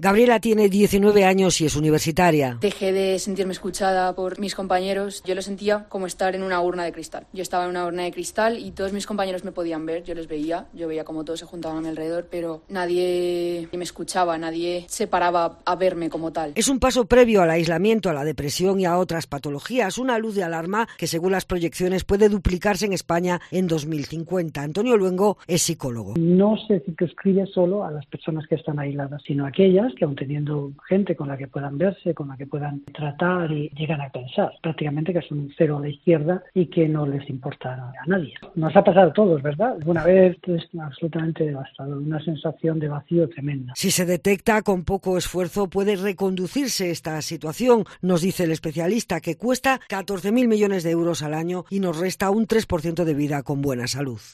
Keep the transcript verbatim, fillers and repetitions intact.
Gabriela tiene diecinueve años y es universitaria. Dejé de sentirme escuchada por mis compañeros. Yo lo sentía como estar en una urna de cristal. Yo estaba en una urna de cristal y todos mis compañeros me podían ver, yo les veía, yo veía como todos se juntaban a mi alrededor, pero nadie me escuchaba, nadie se paraba a verme como tal. Es un paso previo al aislamiento, a la depresión y a otras patologías, una luz de alarma que según las proyecciones puede duplicarse en España en dos mil cincuenta. Antonio Luengo es psicólogo. No se circunscribe solo a las personas que están aisladas, sino a aquellas que aun teniendo gente con la que puedan verse, con la que puedan tratar y llegan a pensar prácticamente que son un cero a la izquierda y que no les importa a nadie. Nos ha pasado a todos, ¿verdad? Una vez es absolutamente devastador, una sensación de vacío tremenda. Si se detecta con poco esfuerzo puede reconducirse esta situación, nos dice el especialista, que cuesta catorce mil millones de euros al año y nos resta un tres por ciento de vida con buena salud.